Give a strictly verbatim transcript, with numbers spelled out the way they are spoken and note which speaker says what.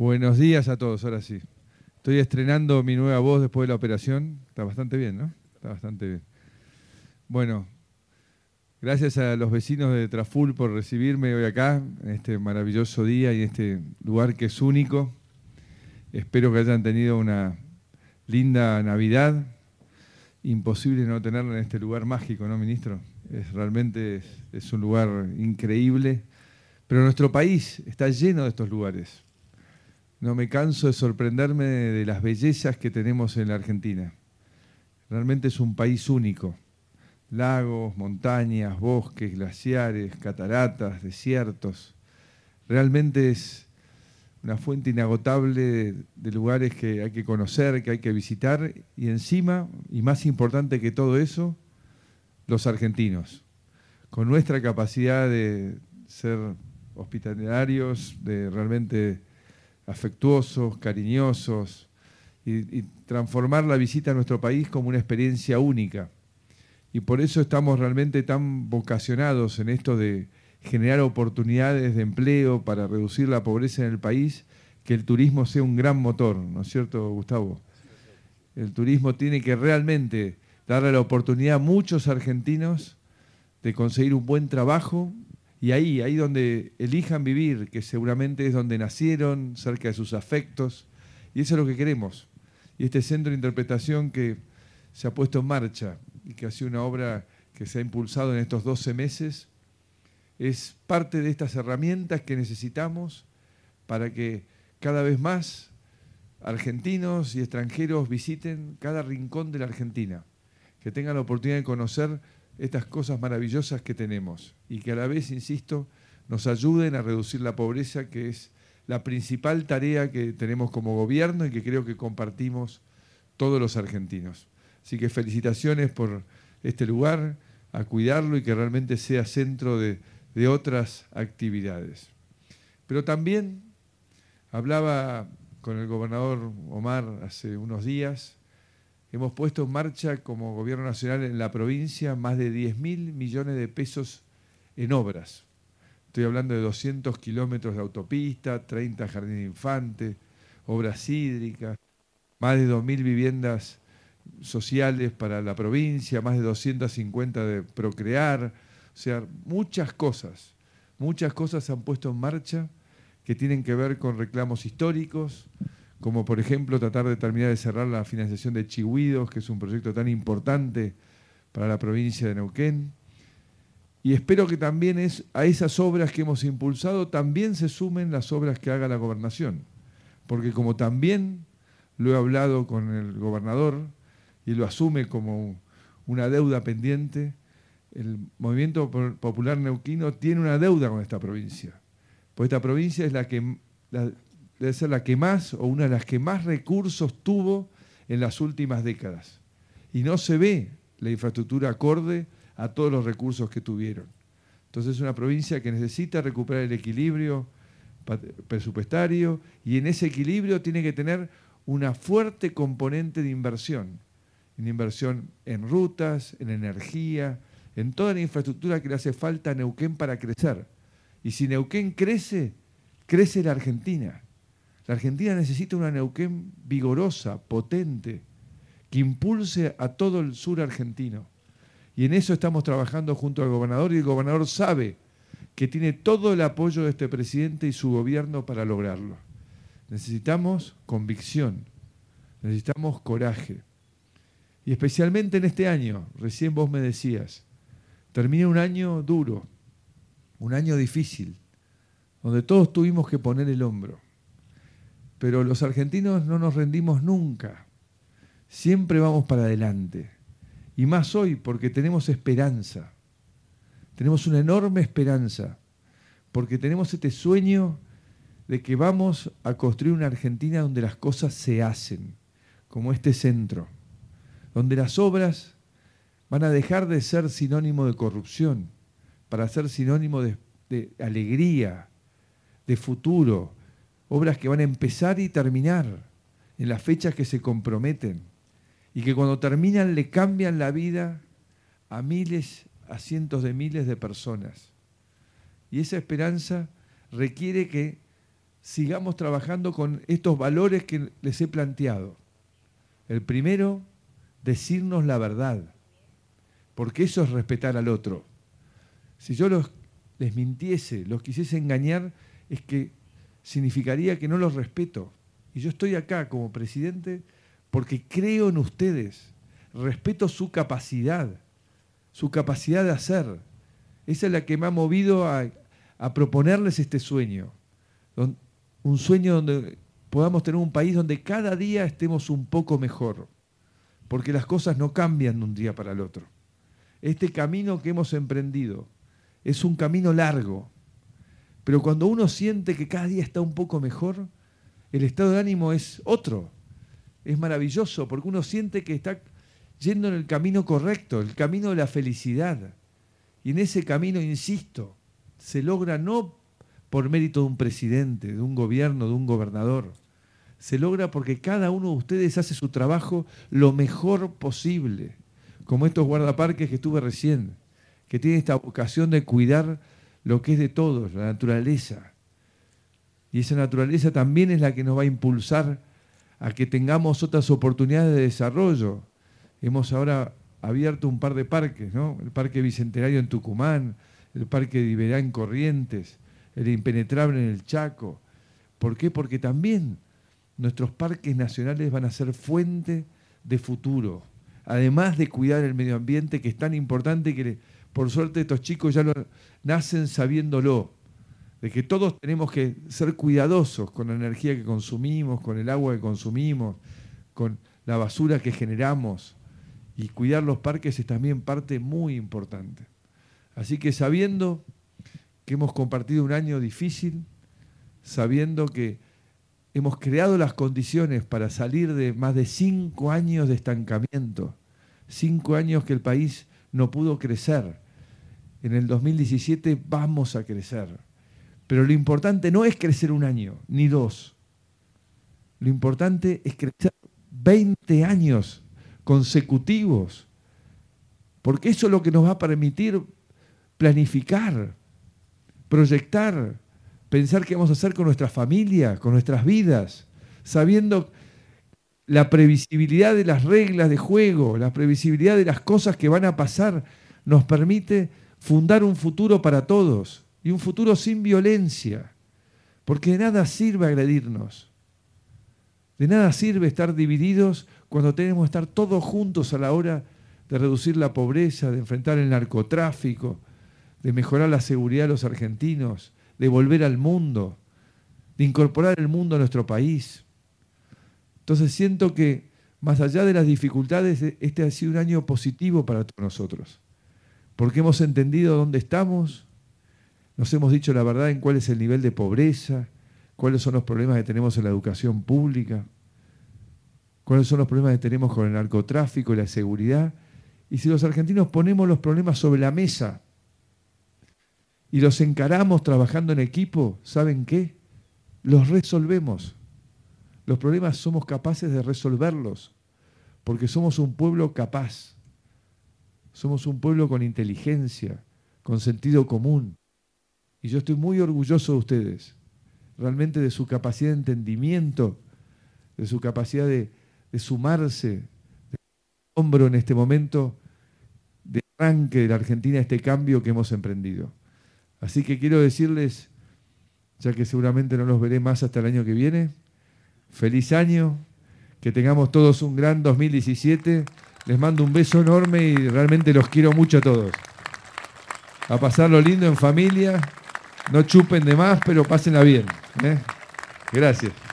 Speaker 1: Buenos días a todos, ahora sí. Estoy estrenando mi nueva voz después de la operación. Está bastante bien, ¿no? Está bastante bien. Bueno, gracias a los vecinos de Traful por recibirme hoy acá, en este maravilloso día y en este lugar que es único. Espero que hayan tenido una linda Navidad. Imposible no tenerla en este lugar mágico, ¿no, ministro? Es, realmente es, es un lugar increíble. Pero nuestro país está lleno de estos lugares. No me canso de sorprenderme de las bellezas que tenemos en la Argentina. Realmente es un país único. Lagos, montañas, bosques, glaciares, cataratas, desiertos. Realmente es una fuente inagotable de, de lugares que hay que conocer, que hay que visitar. Y encima, y más importante que todo eso, los argentinos. Con nuestra capacidad de ser hospitalarios, de realmente afectuosos, cariñosos, y, y transformar la visita a nuestro país como una experiencia única. Y por eso estamos realmente tan vocacionados en esto de generar oportunidades de empleo para reducir la pobreza en el país, que el turismo sea un gran motor, ¿no es cierto, Gustavo? El turismo tiene que realmente darle la oportunidad a muchos argentinos de conseguir un buen trabajo. Y ahí, ahí donde elijan vivir, que seguramente es donde nacieron, cerca de sus afectos, y eso es lo que queremos. Y este centro de interpretación que se ha puesto en marcha y que ha sido una obra que se ha impulsado en estos doce meses, es parte de estas herramientas que necesitamos para que cada vez más argentinos y extranjeros visiten cada rincón de la Argentina, que tengan la oportunidad de conocer estas cosas maravillosas que tenemos y que a la vez, insisto, nos ayuden a reducir la pobreza, que es la principal tarea que tenemos como gobierno y que creo que compartimos todos los argentinos. Así que felicitaciones por este lugar, a cuidarlo y que realmente sea centro de, de otras actividades. Pero también hablaba con el gobernador Omar hace unos días. Hemos puesto en marcha como Gobierno Nacional en la provincia más de diez mil millones de pesos en obras. Estoy hablando de doscientos kilómetros de autopista, treinta jardines de infantes, obras hídricas, más de dos mil viviendas sociales para la provincia, más de doscientas cincuenta de Procrear. O sea, muchas cosas, muchas cosas se han puesto en marcha que tienen que ver con reclamos históricos, como por ejemplo tratar de terminar de cerrar la financiación de Chihuidos, que es un proyecto tan importante para la provincia de Neuquén. Y espero que también es, a esas obras que hemos impulsado también se sumen las obras que haga la gobernación. Porque como también lo he hablado con el gobernador y lo asume como una deuda pendiente, el Movimiento Popular Neuquino tiene una deuda con esta provincia. Pues esta provincia es la que... La, debe ser la que más o una de las que más recursos tuvo en las últimas décadas. Y no se ve la infraestructura acorde a todos los recursos que tuvieron. Entonces es una provincia que necesita recuperar el equilibrio presupuestario y en ese equilibrio tiene que tener una fuerte componente de inversión. Una inversión en rutas, en energía, en toda la infraestructura que le hace falta a Neuquén para crecer. Y si Neuquén crece, crece la Argentina. La Argentina necesita una Neuquén vigorosa, potente, que impulse a todo el sur argentino. Y en eso estamos trabajando junto al gobernador y el gobernador sabe que tiene todo el apoyo de este presidente y su gobierno para lograrlo. Necesitamos convicción, necesitamos coraje. Y especialmente en este año, recién vos me decías, termina un año duro, un año difícil, donde todos tuvimos que poner el hombro. Pero los argentinos no nos rendimos nunca. Siempre vamos para adelante. Y más hoy porque tenemos esperanza. Tenemos una enorme esperanza. Porque tenemos este sueño de que vamos a construir una Argentina donde las cosas se hacen. Como este centro. Donde las obras van a dejar de ser sinónimo de corrupción. Para ser sinónimo de, de alegría, de futuro. Obras que van a empezar y terminar en las fechas que se comprometen y que cuando terminan le cambian la vida a miles, a cientos de miles de personas. Y esa esperanza requiere que sigamos trabajando con estos valores que les he planteado. El primero, decirnos la verdad, porque eso es respetar al otro. Si yo los, les mintiese, los quisiese engañar, es que significaría que no los respeto. Y yo estoy acá como presidente porque creo en ustedes, respeto su capacidad, su capacidad de hacer. Esa es la que me ha movido a, a proponerles este sueño. Un sueño donde podamos tener un país donde cada día estemos un poco mejor, porque las cosas no cambian de un día para el otro. Este camino que hemos emprendido es un camino largo, pero cuando uno siente que cada día está un poco mejor, el estado de ánimo es otro. Es maravilloso, porque uno siente que está yendo en el camino correcto, el camino de la felicidad. Y en ese camino, insisto, se logra no por mérito de un presidente, de un gobierno, de un gobernador. Se logra porque cada uno de ustedes hace su trabajo lo mejor posible, como estos guardaparques que estuve recién, que tienen esta vocación de cuidar lo que es de todos, la naturaleza. Y esa naturaleza también es la que nos va a impulsar a que tengamos otras oportunidades de desarrollo. Hemos ahora abierto un par de parques, ¿no? El Parque Bicentenario en Tucumán, el Parque de Iberá en Corrientes, el Impenetrable en el Chaco. ¿Por qué? Porque también nuestros parques nacionales van a ser fuente de futuro, además de cuidar el medio ambiente, que es tan importante que, por suerte, estos chicos ya lo nacen sabiéndolo, de que todos tenemos que ser cuidadosos con la energía que consumimos, con el agua que consumimos, con la basura que generamos, y cuidar los parques es también parte muy importante. Así que sabiendo que hemos compartido un año difícil, sabiendo que hemos creado las condiciones para salir de más de cinco años de estancamiento, cinco años que el país no pudo crecer. En el dos mil diecisiete vamos a crecer. Pero lo importante no es crecer un año, ni dos. Lo importante es crecer veinte años consecutivos, porque eso es lo que nos va a permitir planificar, proyectar, pensar qué vamos a hacer con nuestra familia, con nuestras vidas, sabiendo la previsibilidad de las reglas de juego, la previsibilidad de las cosas que van a pasar, nos permite fundar un futuro para todos y un futuro sin violencia, porque de nada sirve agredirnos, de nada sirve estar divididos cuando tenemos que estar todos juntos a la hora de reducir la pobreza, de enfrentar el narcotráfico, de mejorar la seguridad de los argentinos, de volver al mundo, de incorporar el mundo a nuestro país. Entonces siento que, más allá de las dificultades, este ha sido un año positivo para todos nosotros, porque hemos entendido dónde estamos, nos hemos dicho la verdad en cuál es el nivel de pobreza, cuáles son los problemas que tenemos en la educación pública, cuáles son los problemas que tenemos con el narcotráfico y la seguridad. Y si los argentinos ponemos los problemas sobre la mesa y los encaramos trabajando en equipo, ¿saben qué? Los resolvemos. Los problemas somos capaces de resolverlos, porque somos un pueblo capaz. Somos un pueblo con inteligencia, con sentido común. Y yo estoy muy orgulloso de ustedes, realmente de su capacidad de entendimiento, de su capacidad de, de sumarse, de hombro en este momento de arranque de la Argentina, este cambio que hemos emprendido. Así que quiero decirles, ya que seguramente no los veré más hasta el año que viene, feliz año, que tengamos todos un gran dos mil diecisiete. Les mando un beso enorme y realmente los quiero mucho a todos. A pasarlo lindo en familia, no chupen de más, pero pásenla bien, ¿eh? Gracias.